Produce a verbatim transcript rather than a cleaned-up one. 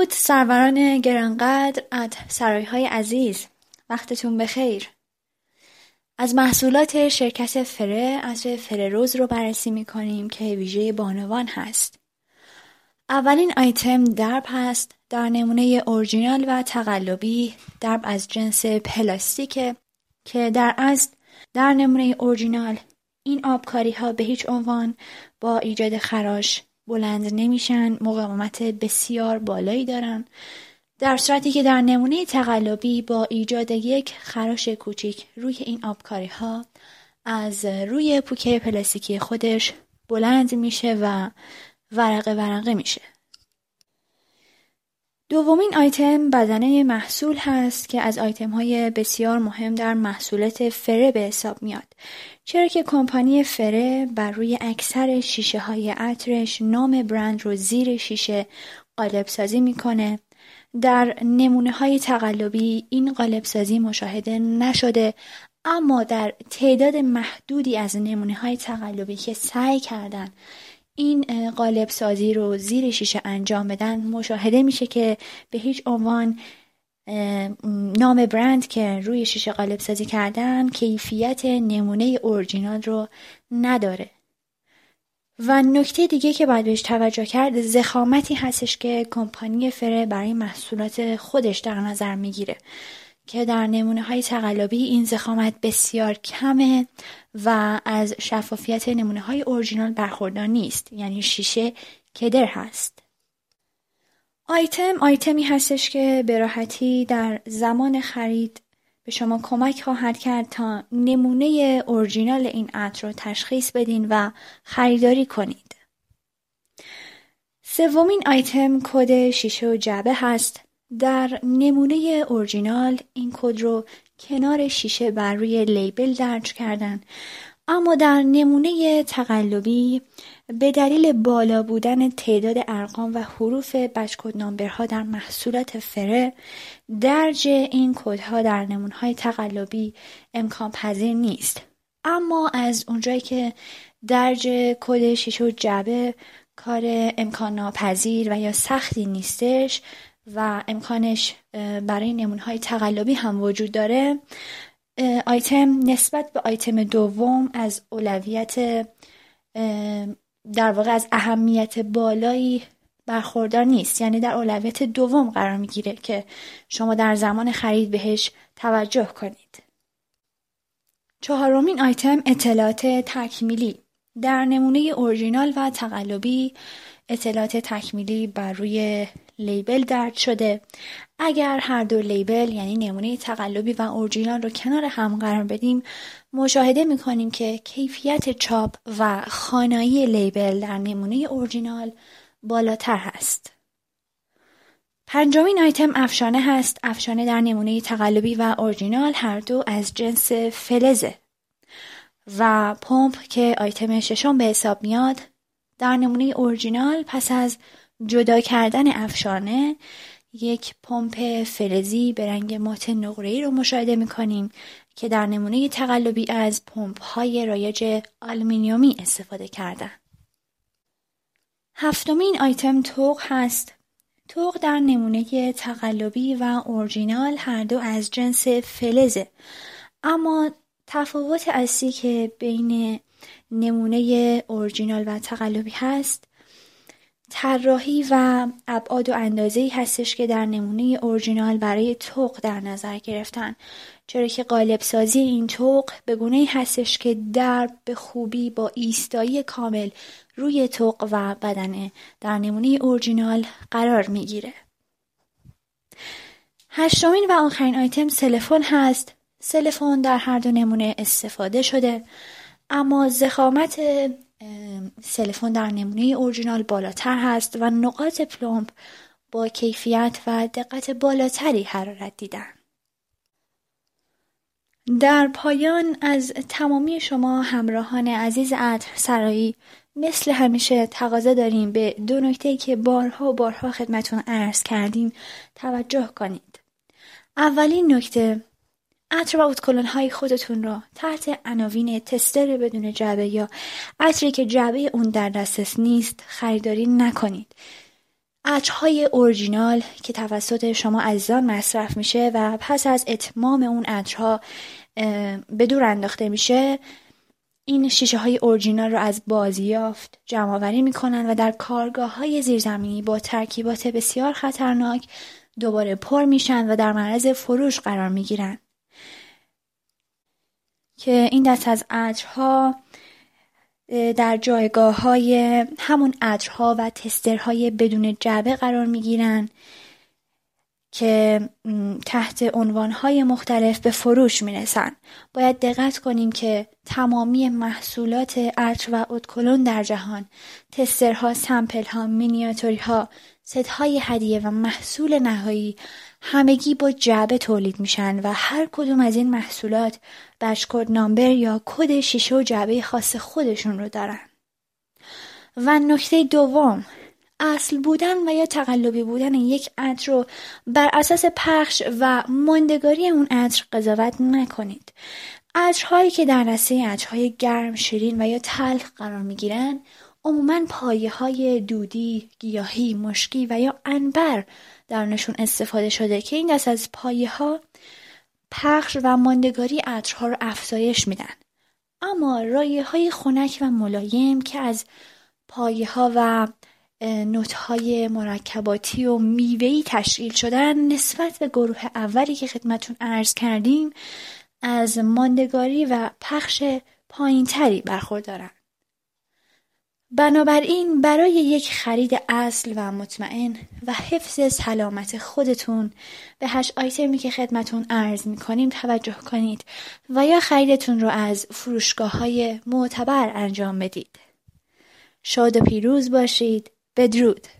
درود سروران گرانقدر از سرایهای عزیز، وقتتون بخیر. از محصولات شرکت فره عطر فره روز رو بررسی میکنیم که ویژه بانوان هست. اولین آیتم درب هست. در نمونه اورجینال و تقلبی درب از جنس پلاستیکه که در اصل در نمونه اورجینال این آبکاری ها به هیچ عنوان با ایجاد خراش بلند نمیشن، مقاومت بسیار بالایی دارن، در صورتی که در نمونه تقلبی با ایجاد یک خراش کوچیک روی این آبکاری ها از روی پوکه پلاستیکی خودش بلند میشه و ورقه ورقه میشه. دومین آیتم بدنه محصول هست که از آیتم های بسیار مهم در محصولات فره به حساب میاد، چرا که کمپانی فره بر روی اکثر شیشه های عطرش نام برند رو زیر شیشه قالب سازی میکنه. در نمونه های تقلبی این قالب سازی مشاهده نشده، اما در تعداد محدودی از نمونه های تقلبی که سعی کردن این قالب سازی رو زیر شیشه انجام بدن مشاهده میشه که به هیچ عنوان نام برند که روی شیشه قالب سازی کردن کیفیت نمونه اورجینال رو نداره. و نکته دیگه که باید بهش توجه کرد ضخامتی هستش که کمپانی فره برای محصولات خودش در نظر میگیره که در نمونه های تقلبی این ضخامت بسیار کمه و از شفافیت نمونه های اورجینال برخوردار نیست، یعنی شیشه کدر هست. آیتم آیتمی هستش که به راحتی در زمان خرید به شما کمک خواهد کرد تا نمونه اورجینال این عطر رو تشخیص بدین و خریداری کنید. سومین آیتم کد شیشه و جعبه هست. در نمونه اورجینال این کد رو کنار شیشه بر روی لیبل درج کردن، اما در نمونه تقلبی به دلیل بالا بودن تعداد ارقام و حروف بچ کد نامبرها در محصولات فره درج این کدها در نمونه‌های تقلبی امکان پذیر نیست. اما از اونجایی که درج کد شیشه و جعبه کار امکان ناپذیر و یا سختی نیستش و امکانش برای نمونه‌های تقلبی هم وجود داره، آیتم نسبت به آیتم دوم از اولویت در واقع از اهمیت بالایی برخوردار نیست، یعنی در اولویت دوم قرار میگیره که شما در زمان خرید بهش توجه کنید. چهارمین آیتم اطلاعات تکمیلی. در نمونه اورجینال و تقلبی اطلاعات تکمیلی بر روی لیبل درج شده. اگر هر دو لیبل یعنی نمونه تقلبی و اورجینال رو کنار هم قرار بدیم مشاهده میکنیم که کیفیت چاپ و خوانایی لیبل در نمونه اورجینال بالاتر هست. پنجمین آیتم افشانه هست. افشانه در نمونه تقلبی و اورجینال هر دو از جنس فلزه و پمپ که آیتم ششم به حساب میاد در نمونه اورجینال پس از جدا کردن افشانه یک پمپ فلزی به رنگ مات نقره‌ای رو مشاهده می‌کنیم که در نمونه تقلبی از پمپ‌های رایج آلومینیومی استفاده کردن. هفتمین آیتم توق هست. توق در نمونه تقلبی و اورجینال هر دو از جنس فلزه، اما تفاوت اصلی که بین نمونه اورجینال و تقلبی هست طراحی و ابعاد و اندازه‌ای هستش که در نمونه اورجینال برای توق در نظر گرفتن، چرا که قالب سازی این توق به گونه‌ای هستش که درب به خوبی با ایستایی کامل روی توق و بدنه در نمونه اورجینال قرار میگیره. هشتمین و آخرین آیتم سلفون هست. سلفون در هر دو نمونه استفاده شده، اما ضخامت سلفون در نمونه اورجینال بالاتر هست و نقاط پلمب با کیفیت و دقت بالاتری حرارت دیدن. در پایان از تمامی شما همراهان عزیز عطر سرایی مثل همیشه تقاضا داریم به دو نکته‌ای که بارها و بارها خدمتون عرض کردیم توجه کنید. اولین نکته، عطر و ادکلون‌های خودتون را تحت عناوین تستر بدون جعبه یا عطری که جعبه اون در دسترس نیست خریداری نکنید. عطرهای اورجینال که توسط شما عزیزان مصرف میشه و پس از اتمام اون عطرها به دور انداخته میشه، این شیشه های اورجینال رو از بازیافت جمع آوری میکنن و در کارگاه های زیرزمینی با ترکیبات بسیار خطرناک دوباره پر میشن و در معرض فروش قرار میگیرن که این دست از عطرها در جایگاه های همون عطرها و تسترهای بدون جعبه قرار میگیرن که تحت عنوانهای مختلف به فروش میرسن. باید دقت کنیم که تمامی محصولات عطر و ادکلون در جهان، تسترها، سمپلها، مینیاتوریها، ستهای هدیه و محصول نهایی همگی با جعبه تولید میشن و هر کدوم از این محصولات بچ کد نامبر یا کد شیشه و جعبه خاص خودشون رو دارن. و نکته دوم، اصل بودن و یا تقلبی بودن یک عطر رو بر اساس پخش و ماندگاری اون عطر قضاوت نکنید. عطرهایی که در دسته عطرهای گرم، شیرین و یا تلخ قرار میگیرن عموماً پایه‌های دودی، گیاهی، مشکی و یا عنبر درونشون استفاده شده که این دست از پایه‌ها پخش و ماندگاری عطرها رو افزایش میدن. اما رایحه‌های خنک و ملایم که از پایه‌ها و نوت‌های مرکباتی و میوه‌ای تشکیل شدن نسبت به گروه اولی که خدمتون عرض کردیم از ماندگاری و پخش پایین‌تری برخوردارن. بنابراین برای یک خرید اصل و مطمئن و حفظ سلامت خودتون به هشت آیتمی که خدمتون عرض می‌کنیم توجه کنید و یا خریدتون رو از فروشگاه‌های معتبر انجام بدید. شاد و پیروز باشید. بدرود.